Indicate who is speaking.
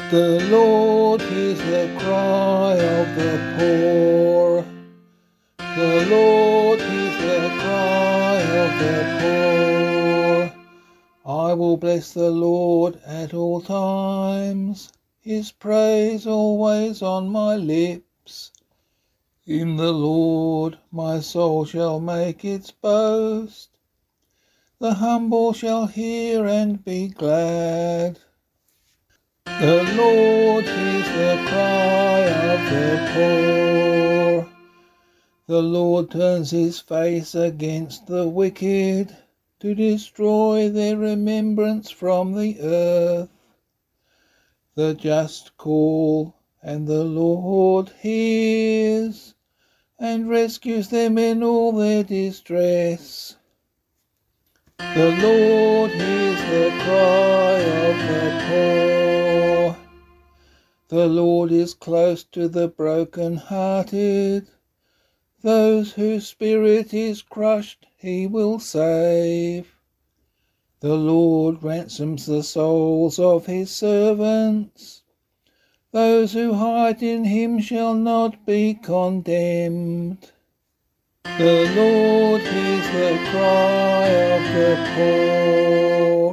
Speaker 1: The Lord hears the cry of the poor. The Lord hears the cry of the poor. I will bless the Lord at all times, his praise always on my lips. In the Lord my soul shall make its boast. The humble shall hear and be glad. The Lord hears the cry of the poor. The Lord turns his face against the wicked, to destroy their remembrance from the earth. The just call, and the Lord hears, and rescues them in all their distress. The Lord hears the cry of the poor. The Lord is close to the broken-hearted. Those whose spirit is crushed he will save. The Lord ransoms the souls of his servants. Those who hide in him shall not be condemned. The Lord hears the cry of the poor.